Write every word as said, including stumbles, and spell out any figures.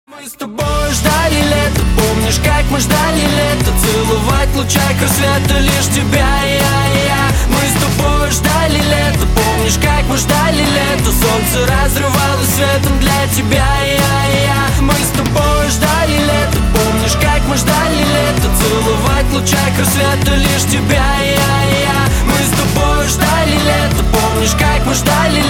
Мы с тобой ждали лето, помнишь, как мы ждали лето? Целовать в лучах рассвета лишь тебя и я, и я. Мы с тобой ждали лето, помнишь, как мы ждали лето? Солнце разрывалось светом для тебя и я, и я. Мы с тобой ждали лето, помнишь, как мы ждали лето? Целовать в лучах рассвета лишь тебя и я, и я. Мы с тобой ждали лето, помнишь, как мы ждали лето?